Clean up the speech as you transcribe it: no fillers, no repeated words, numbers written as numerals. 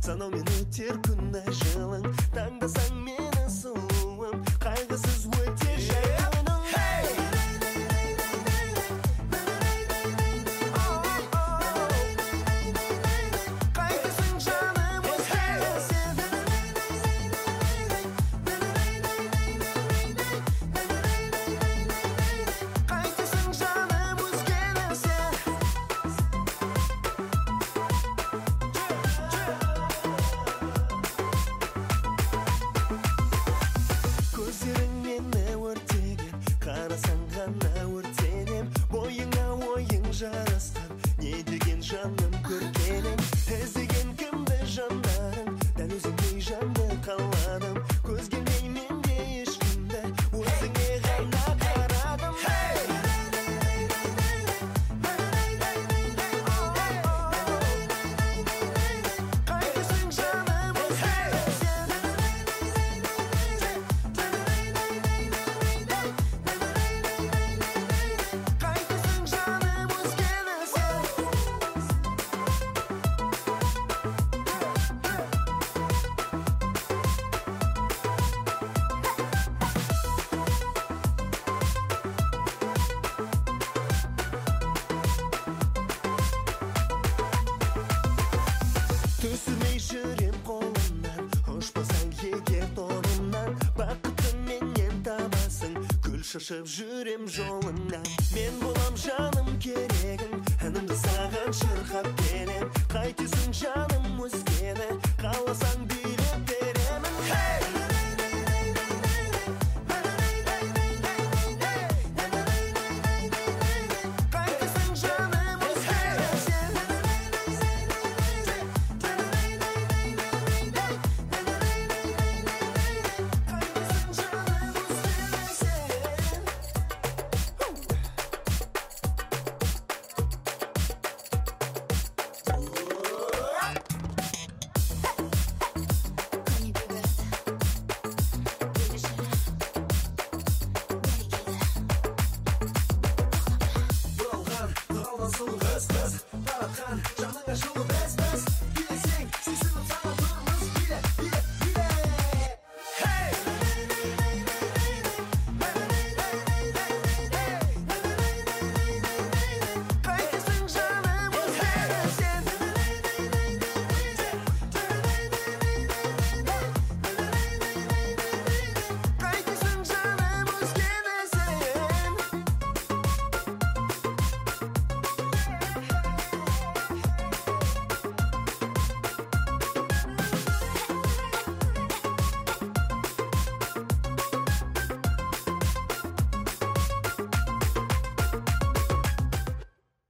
Санаумен өтер күннің жылың, таңдасаң мені сұлуым, қайғысыз өтер жай күнің. Қарасаң ғана өртенем, бойыңа ойың жарасқан, не деген жаным көргенім. Іздеген кімді жандарың, дәл өзіңдей жанды қаладым. Көз келмей менде ешкімді, өзіңе ғана қарадым. Қайтесің жаным өзгені сен? Түсірмей жүрем қолымнан, ұшпасаң егер торымнан, бақытты менен табасың, гүл шашып жүрем жолыңнан. Мен болам жаным керегің, әнімді саған шырқап келем, қайтесің жаным